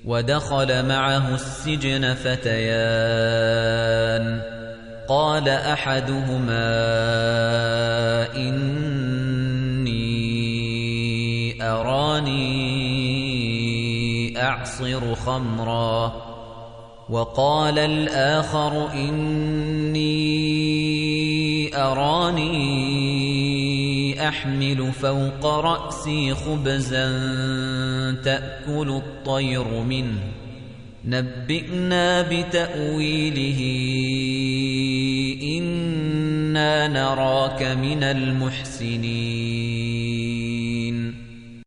ودخل معه السجن فتيان قال أحدهما إني أراني أعصر خمرا وقال الآخر إني أراني أحمل فوق رأسي خبزا تأكل الطير منه نبئنا بتأويله إنا نراك من المحسنين